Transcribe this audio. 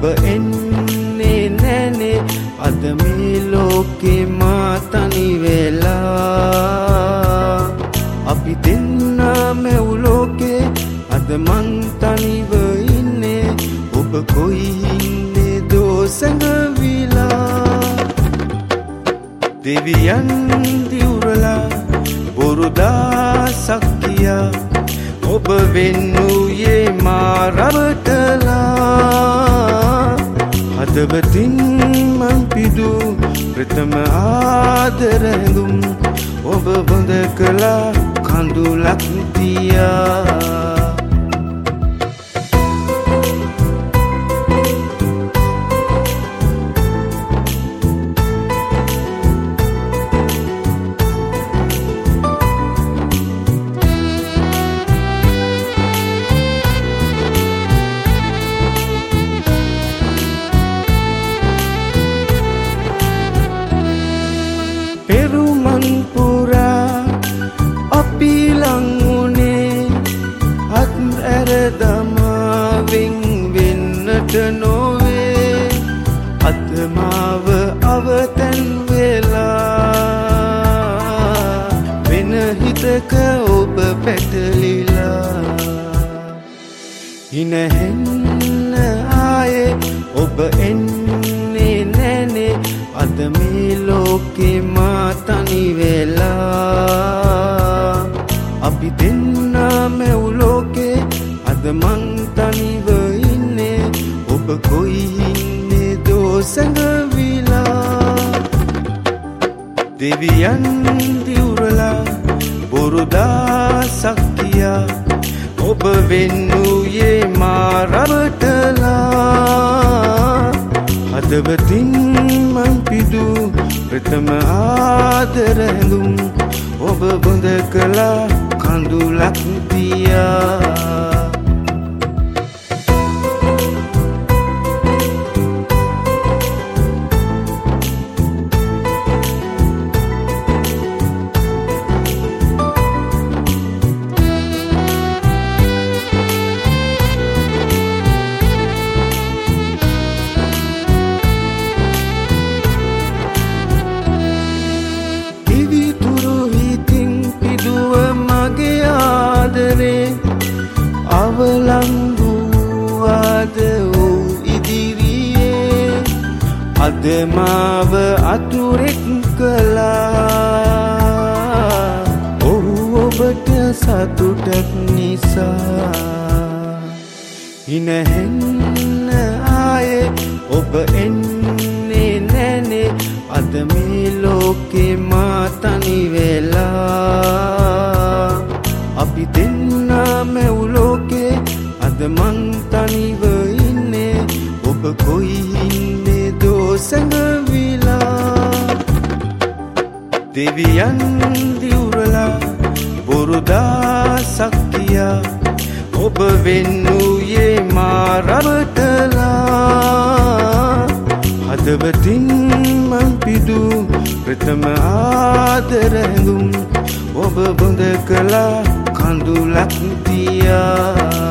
ඔබ එන්නේ නැනේ අද මේ ලෝකේ මා තනි වෙලා අපි දෙන්නා මැව් ලෝකේ අද මං තනිව ඉන්නේ ඔබ කොයි ඉන්නේ දෝසඟවිලා දෙවියන් දිවුරලා බොරුදාසක් කියා ඔබ වෙන්නුයේ මා රවටලා හදවතින් මං පිදු ප්‍රථම ආදර ඇඳුම් ඔබ බඳ කළා කඳුලක් තියා පෙරුමන් පුරා අපි ලංුනේ අත් ඇර දමාවෙන් වෙන්නට නොවේ අද මාව අවතැන් වෙලා වෙන හිතක ඔබ පැටලිලා ඉනහෙන්න ආයේ ඔබ එන්නේ නැනේ අද මේ ලෝකේ මා තනි වෙලා අපි දෙන්නා මැව් ලෝකේ අද මං තනිව ඉන්නේ ඔබ කොයි ඉන්නේ දෝසඟවිලා දෙවියන් දිවුරලා බොරුදාසක් කියා ඔබ වෙන්නුයේ මා රවටලා හදවතින් මං පිදු ප්‍රථම ආදර ඇඳුම් ඔබ බඳ කළා කඳුලක් තියා අවලංගුවාද වූ ඉදිරියේ අද මාව අතුරෙක් කළා ඔහු ඔබට සතුටක් නිසා ඉනහෙන්න ආයේ ඔබ එන්නේ නැනේ අද මේ ලෝකේ මා තනි වෙලා අපි දෙන්නා මැව් ලෝකේ අද මං තනිව ඉන්නේ ඔබ කොයි ඉන්නේ දෝසඟවිලා දෙවියන් දිවුරලා බොරුදාසක් කියා ඔබ වෙන්නුයේ මා රවටලා හදවතින් මං පිදු ප්‍රථම ආදර ඇඳුම් ඔබ බඳ කළා කඳුලක් තියා